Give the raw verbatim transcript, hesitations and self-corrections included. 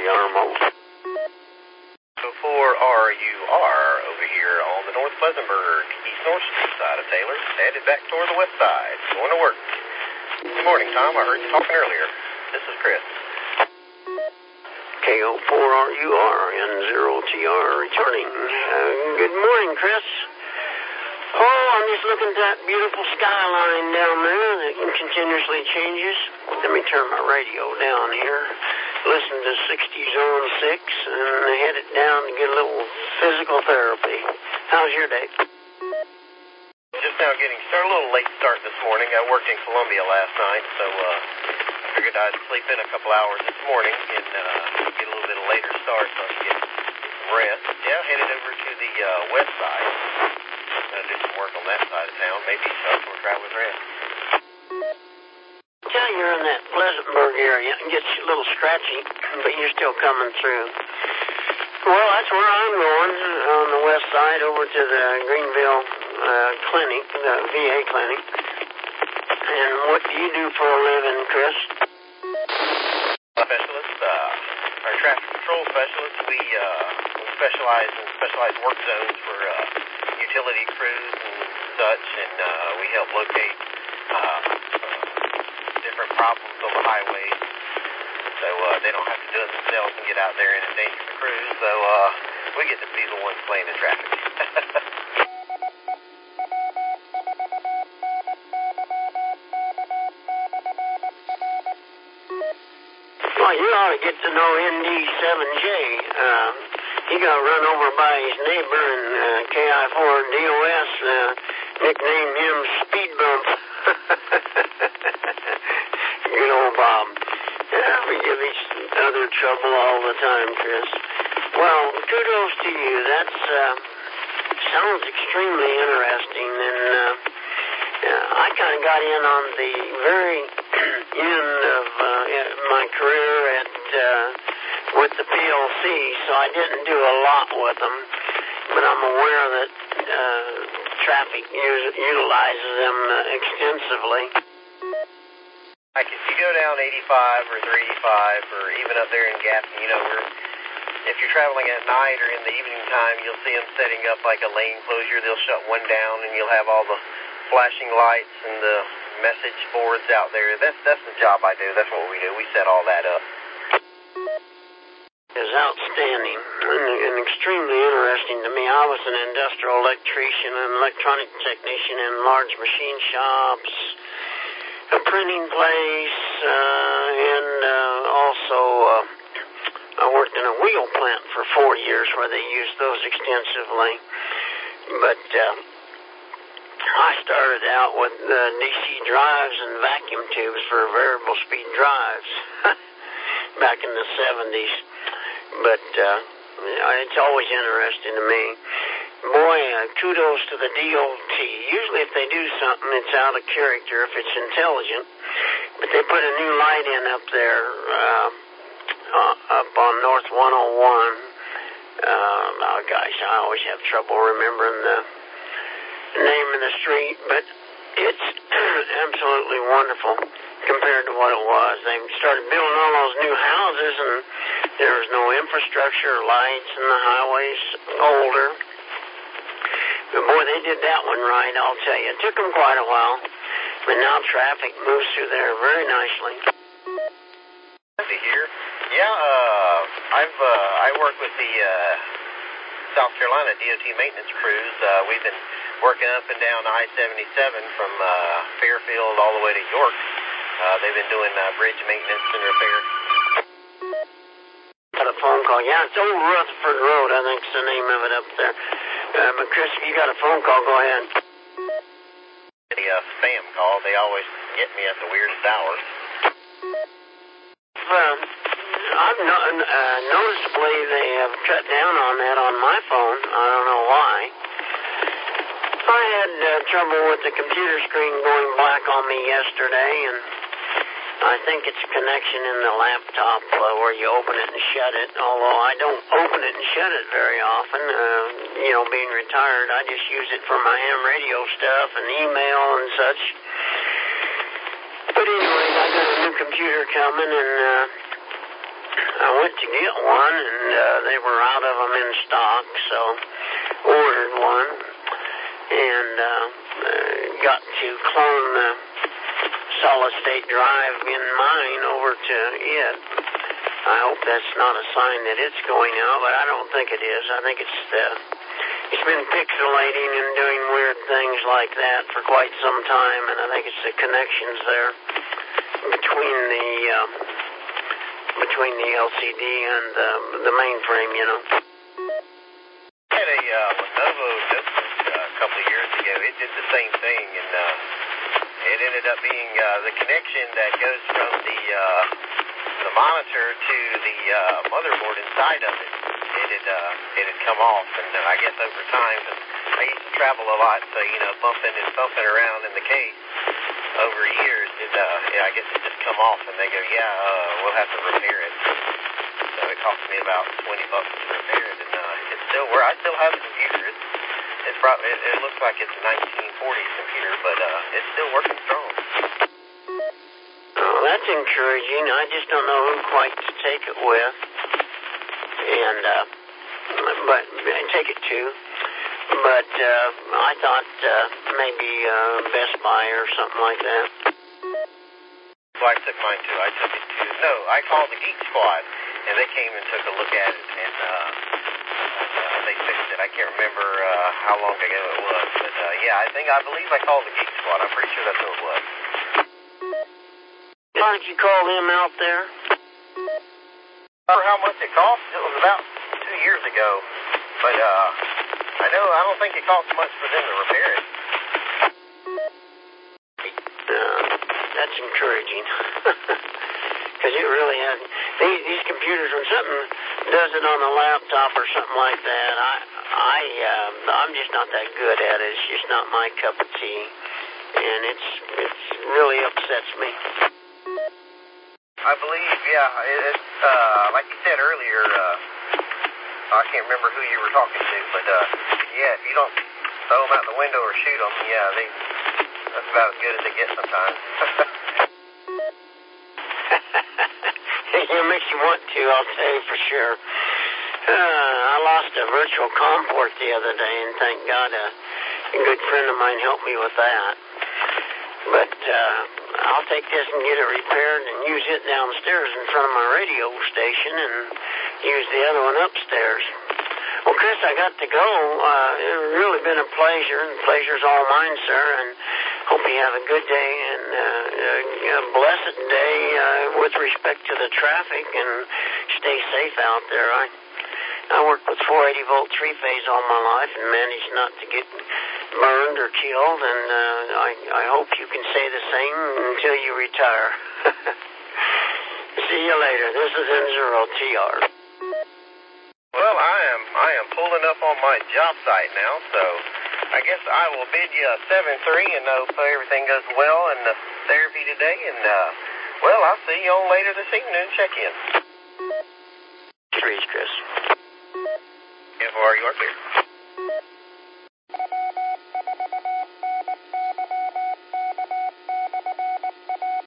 Yarmo. four R U R over here on the North Pleasantburg, East North Street side of Taylor, headed back toward the west side, going to work. Good morning, Tom. I heard you talking earlier. This is Chris. K O four R U R N zero T R returning. Uh, good morning, Chris. Oh, I'm just looking at that beautiful skyline down there that continuously changes. Let me turn my radio down here. Listen to sixty zone six and head it down to get a little physical therapy. How's your day? Just now getting started. A little late start this morning. I worked in Columbia last night, so uh, I figured I'd sleep in a couple hours this morning and uh, get a little bit of later start so I can get some rest. Yeah, headed over to the uh, west side. Gonna do some work on that side of town. Maybe start where travelers rest. Yeah, you're in that Pleasantburg area. It gets a little scratchy, but you're still coming through. Well, that's where I'm going, on the west side, over to the Greenville uh, clinic, the V A clinic. And what do you do for a living, Chris? Specialist, uh, our traffic control specialist. We uh, specialize in specialized work zones for uh, utility crews and such, and uh, we help locate uh, different problems on the highway, so uh, they don't have to do it themselves and get out there and endanger the crews. So uh, we get to be the ones playing the traffic. Well, you ought to get to know N D seven J. Uh, he got run over by his neighbor, and uh, K I four D O S uh, nicknamed him Speed Bump. Good old Bob. Yeah, we give each other trouble all the time, Chris. Well, kudos to you. That's uh, sounds extremely interesting, and uh, yeah, I kind of got in on the very end of uh, my career at uh, with the P L C, so I didn't do a lot with them, but I'm aware that uh, traffic us- utilizes them uh, extensively. Like if you go down eighty-five or three eighty-five or even up there in Gaffney, you know, where if you're traveling at night or in the evening time, you'll see them setting up like a lane closure. They'll shut one down and you'll have all the flashing lights and the message boards out there. That's that's the job I do. That's what we do. We set all that up. Is outstanding and, and extremely interesting to me. I was an industrial electrician and electronic technician in large machine shops, a printing place, uh, and uh, also uh, I worked in a wheel plant for four years where they used those extensively. But uh, I started out with uh, D C drives and vacuum tubes for variable speed drives back in the seventies. But uh, it's always interesting to me. Boy, uh, kudos to the D O T. Usually if they do something, it's out of character if it's intelligent. But they put a new light in up there, uh, uh, up on North one oh one. Uh, oh, gosh, I always have trouble remembering the name of the street, but it's absolutely wonderful compared to what it was. They started building all those new houses, and there was no infrastructure, lights, and the highways older. But boy, they did that one right, I'll tell you. It took them quite a while, but now traffic moves through there very nicely. Good to hear. Yeah, uh, I've uh, I work with the uh, South Carolina D O T maintenance crews. Uh, we've been working up and down I seventy-seven from uh, Fairfield all the way to York. Uh, they've been doing uh, bridge maintenance and repair. Got a phone call. Yeah, it's Old Rutherford Road, I think's the name of it up there. Uh, but Chris, if you got a phone call, go ahead. The uh, spam call, they always get me at the weirdest hours. Um, I've no, uh, noticeably they have cut down on that on my phone. I don't know why. I had uh, trouble with the computer screen going black on me yesterday, and I think it's a connection in the laptop uh, where you open it and shut it, although I don't open it and shut it very often. Uh, you know, being retired, I just use it for my ham radio stuff and email and such. But anyways, I got a new computer coming, and uh, I went to get one, and uh, they were out of them in stock, so ordered one, and uh, uh, got to clone the solid-state drive in mine over to it. I hope that's not a sign that it's going out, but I don't think it is. I think it's the, it's been pixelating and doing weird things like that for quite some time, and I think it's the connections there between the uh, between the L C D and the, the mainframe, you know. I had a uh, Lenovo notebook uh, a couple of years ago. It did the same thing, and uh, it ended up being uh, the connection that goes from the uh, the monitor to the uh, motherboard inside of it. It had uh, it had come off, and uh, I guess over time, I used to travel a lot, so you know, bumping and bumping around in the case over years, it uh, yeah, I guess it just come off, and they go, yeah, uh, we'll have to repair it. So it cost me about twenty bucks to repair it, and uh, it's still where I still have the computer. It's it's probably it, it looks like it's a nineteen forties computer, but uh, it's still working strong. Oh, that's encouraging. I just don't know who quite to take it with, and uh, but take it to. But uh, I thought uh, maybe uh, Best Buy or something like that. Well, I took mine too. I took it to no, I called the Geek Squad, and they came and took a look at it, and uh, uh, they fixed it. I can't remember uh, how long ago it was, but uh, yeah, I think I believe I called the Geek Squad. I'm pretty sure that's who it was. Why don't you call them out there? For how much it cost? It was about two years ago, but uh, I know I don't think it cost much for them to repair it. Uh, that's encouraging, because it really has. These, these computers, when something does it on a laptop or something like that, I, I, uh, I'm just not that good at it. It's just not my cup of tea, and it's, it's really upsets me. I believe, yeah, it's uh, like you said earlier. Uh, I can't remember who you were talking to, but uh, yeah, if you don't throw them out the window or shoot them, yeah, they that's about as good as they get sometimes. It makes you want to, I'll tell you for sure. Uh, I lost a virtual COM port the other day, and thank God a, a good friend of mine helped me with that. But uh, I'll take this and get it repaired and use it downstairs in front of my radio station and use the other one upstairs. Well, Chris, I got to go. Uh, it's really been a pleasure, and the pleasure's all mine, sir, and hope you have a good day and uh, a blessed day uh, with respect to the traffic, and stay safe out there. I I worked with four eighty volt three-phase all my life and managed not to get burned or killed, and uh, I, I hope you can say the same until you retire. See you later. This is N zero T R. Well, I am I am pulling up on my job site now, so I guess I will bid you a seven three and hope everything goes well in the therapy today, and uh, well, I'll see you on later this evening. Check in. Trees, Chris. F O R, you are clear.